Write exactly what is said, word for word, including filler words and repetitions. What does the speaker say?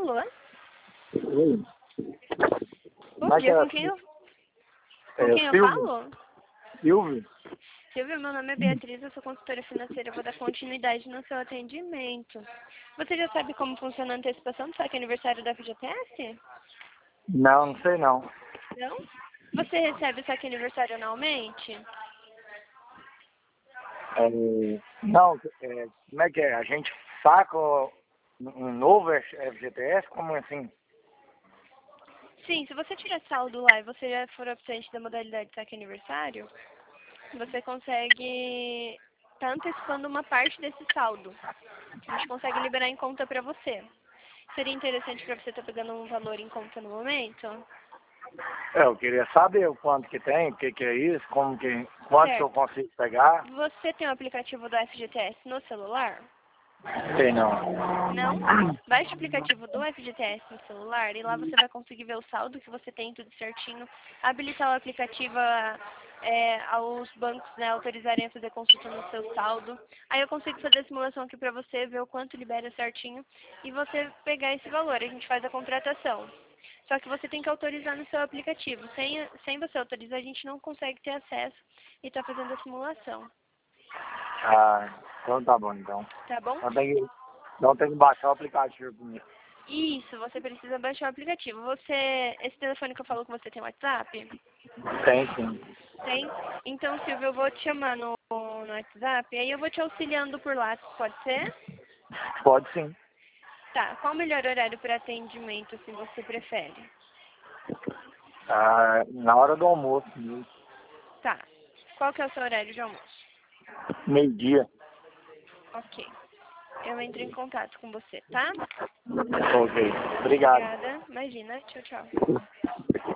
Alô? Oi. Bom Mas dia, é com quem eu, com É, quem eu Silvio? falo? Silvio? Silvio, meu nome é Beatriz, eu sou consultora financeira, eu vou dar continuidade no seu atendimento. Você já sabe como funciona a antecipação do saque aniversário da F G T S? Não, não sei não. Não? Você recebe o saque aniversário anualmente? É, não, é, como é que é? A gente saca um novo F G T S? Como assim? Sim, se você tirar saldo lá e você já for optante da modalidade de saque aniversário, você consegue estar antecipando uma parte desse saldo. A gente consegue liberar em conta para você. Seria interessante para você estar pegando um valor em conta no momento? É, eu queria saber o quanto que tem, o que que é isso, como que, quanto que eu Certo. consigo pegar. Você tem o aplicativo do F G T S no celular? Sei não. Não? Baixe o aplicativo do F G T S no celular e lá você vai conseguir ver o saldo que você tem, tudo certinho. Habilitar o aplicativo a, é, aos bancos, né, autorizarem a fazer consulta no seu saldo. Aí eu consigo fazer a simulação aqui pra você, ver o quanto libera certinho e você pegar esse valor. A gente faz a contratação. Só que você tem que autorizar no seu aplicativo. Sem, sem você autorizar, a gente não consegue ter acesso e tá fazendo a simulação. Ah, então tá bom então. Tá bom? Então tem que, então tem que baixar o aplicativo primeiro. Isso, você precisa baixar o aplicativo. Você, esse telefone que eu falo com você tem WhatsApp? Tem sim. Tem? Então, Silvio, eu vou te chamar no, no WhatsApp, aí eu vou te auxiliando por lá, pode ser? Pode sim. Tá, qual o melhor horário para atendimento, se você prefere? Ah, na hora do almoço mesmo. Tá, qual que é o seu horário de almoço? Meio-dia. Ok, eu entro em contato com você, tá? Ok. Obrigado. Obrigada, imagina, tchau, tchau.